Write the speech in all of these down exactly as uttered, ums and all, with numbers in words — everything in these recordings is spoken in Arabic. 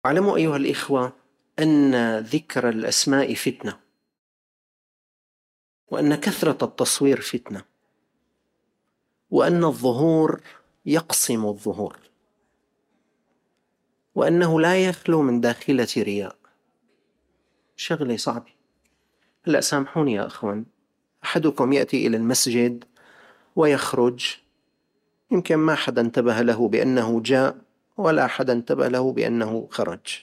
اعلموا أيها الإخوة أن ذكر الأسماء فتنة، وأن كثرة التصوير فتنة، وأن الظهور يقصم الظهور، وأنه لا يخلو من داخلة رياء. شغلة صعبة. هلأ سامحوني يا أخوان، أحدكم يأتي إلى المسجد ويخرج، يمكن ما حدا انتبه له بأنه جاء، ولا حدا انتبه له بأنه خرج.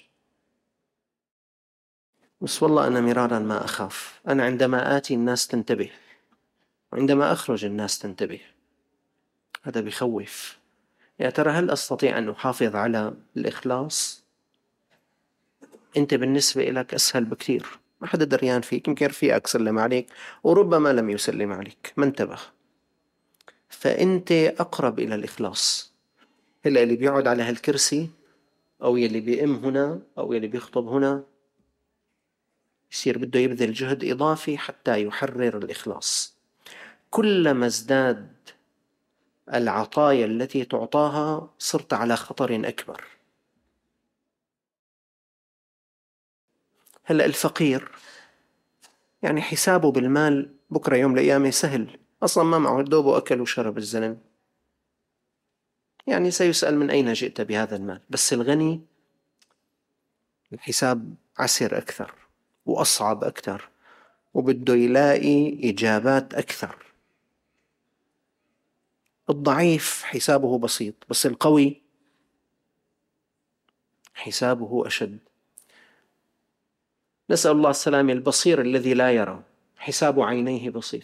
بس والله أنا مرارا ما أخاف. أنا عندما آتي الناس تنتبه، وعندما أخرج الناس تنتبه. هذا بخوف. يا ترى هل أستطيع أن أحافظ على الإخلاص؟ أنت بالنسبة لك أسهل بكثير، ما حدا دريان فيك، يمكن رفيقك سلم عليك وربما لم يسلم عليك، ما انتبه، فأنت أقرب إلى الإخلاص. هلا اللي بيقعد على هالكرسي، أو يلي بيئم هنا، أو يلي بيخطب هنا، يصير بده يبذل جهد إضافي حتى يحرر الإخلاص. كلما ازداد العطايا التي تعطاها صرت على خطر أكبر. هلأ الفقير يعني حسابه بالمال بكرة يوم القيامة سهل، أصلا ما معه دوبه أكل وشرب الزلم، يعني سيسأل من أين جئت بهذا المال. بس الغني الحساب عسر أكثر وأصعب أكثر، وبده يلاقي إجابات أكثر. الضعيف حسابه بسيط، بس القوي حسابه أشد. نسأل الله السلامة. البصير الذي لا يرى حساب عينيه بسيط.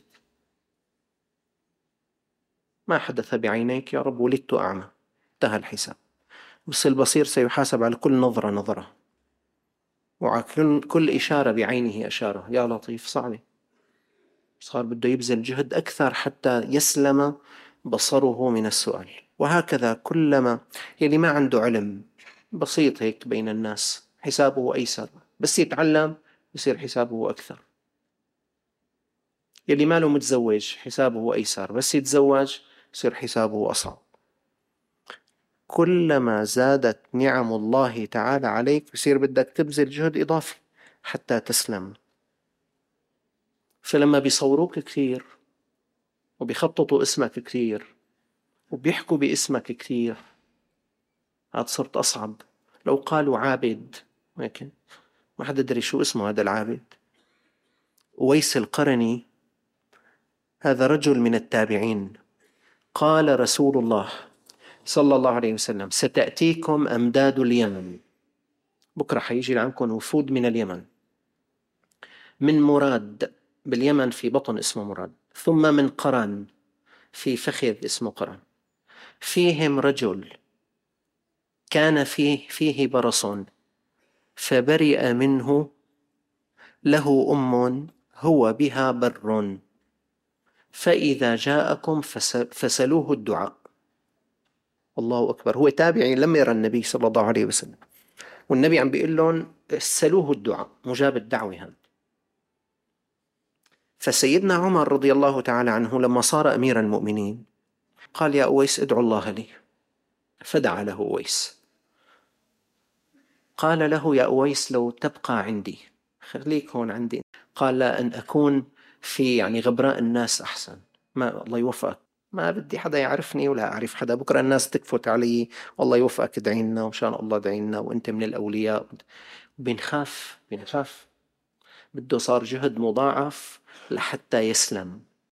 ما حدث بعينيك يا رب، ولدت أعمى، انتهى الحساب. بس البصير سيحاسب على كل نظرة نظرة، وعلى كل إشارة بعينه أشارة. يا لطيف، صعبة. صار بده يبذل جهد أكثر حتى يسلم بصره من السؤال. وهكذا كلما يلي ما عنده علم بسيط هيك بين الناس حسابه أيسر، بس يتعلم يصير حسابه أكثر. يلي ماله متزوج حسابه أيسر، بس يتزوج يصير حسابه أصعب. كلما زادت نعم الله تعالى عليك بصير بدك تبذل جهد إضافي حتى تسلم. فلما بيصوروك كثير، وبيخططوا اسمك كثير، وبيحكوا باسمك كثير، هاد صرت أصعب. لو قالوا عابد هيك، ما حدا يدري شو اسمه هذا العابد. أويس القرني هذا رجل من التابعين. قال رسول الله صلى الله عليه وسلم: ستأتيكم أمداد اليمن، بكرة حيجي لعنكم وفود من اليمن، من مراد باليمن في بطن اسمه مراد، ثم من قرن في فخذ اسمه قرن، فيهم رجل كان فيه فيه برص فبرئ منه، له أم هو بها بر، فإذا جاءكم فسلوه الدعاء. الله أكبر. هو تابعي لم يرى النبي صلى الله عليه وسلم، والنبي عم بيقول لهم سلوه الدعاء، مجاب الدعوة هذا. فسيدنا عمر رضي الله تعالى عنه لما صار أمير المؤمنين قال: يا أويس ادعو الله لي. فدعا له أويس. قال له: يا أويس لو تبقى عندي، خليك هون عندي. قال: لا، أن أكون في يعني غبراء الناس أحسن. ما الله يوفقك، ما بدي حدا يعرفني ولا أعرف حدا، بكرة الناس تكفت علي. والله يوفقك، ادعي لنا وإن شاء الله ادعي لنا وأنت من الأولياء. بنخاف بنخاف. بده صار جهد مضاعف لحتى يسلم.